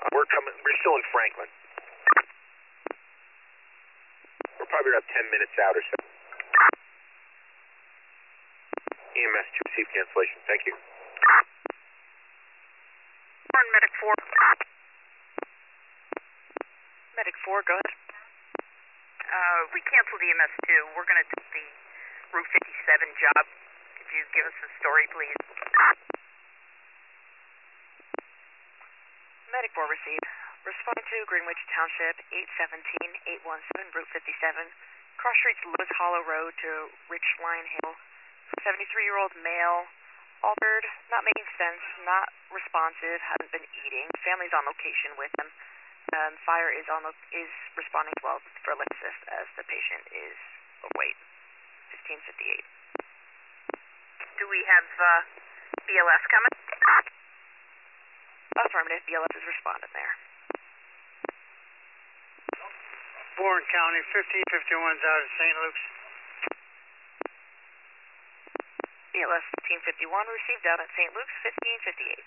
We're still in Franklin. We're probably about 10 minutes out or so. EMS 2, receive cancellation. Thank you. Medic 4. Medic 4, go ahead. We canceled EMS 2. We're going to do the Route 57 job. Could you give us the story, please? Medic 4 received. Respond to Greenwich Township, 817-817, Route 57. Cross streets Lewis Hollow Road to Richline Hill. 73-year-old male, altered, not making sense, not responsive, hasn't been eating. Family's on location with him. Fire is responding as well for life assist as the patient is awake. 1558. Do we have BLS coming? Affirmative, BLS is responding there. Warren County, 1551's out of St. Luke's. BLS 1551 received out at St. Luke's, 1558.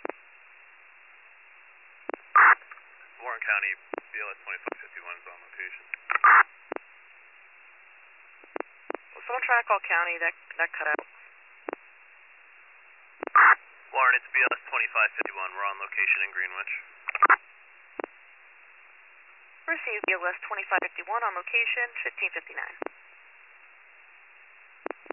Warren County, BLS 2551 is on location. Well, someone try to call county, that cut out. Warren, it's BLS 2551. We're on location in Greenwich. Received BLS 2551 on location, 1559.